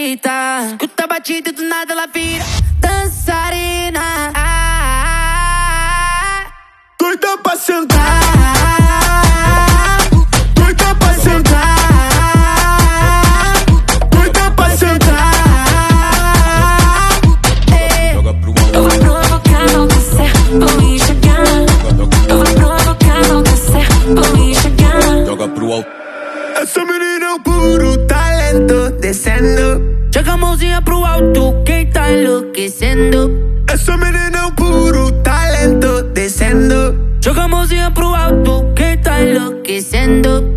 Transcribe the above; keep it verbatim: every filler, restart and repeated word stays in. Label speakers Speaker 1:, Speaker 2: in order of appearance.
Speaker 1: agita. Escuta a batida e do nada ela vira dançarina.
Speaker 2: Doida pra sentar, doida pra sentar, doida pra sentar.
Speaker 3: Joga pro alto. Eu vou provocar, não dá certo, vou enxergar. Eu vou provocar, não dá certo, vou enxergar.
Speaker 2: Joga pro alto. Essa menina é o puro talento descendo.
Speaker 1: Joga a mãozinha pro alto, quem tá enlouquecendo.
Speaker 2: Essa menina é o puro talento descendo.
Speaker 1: Joga a mãozinha pro alto, quem tá enlouquecendo.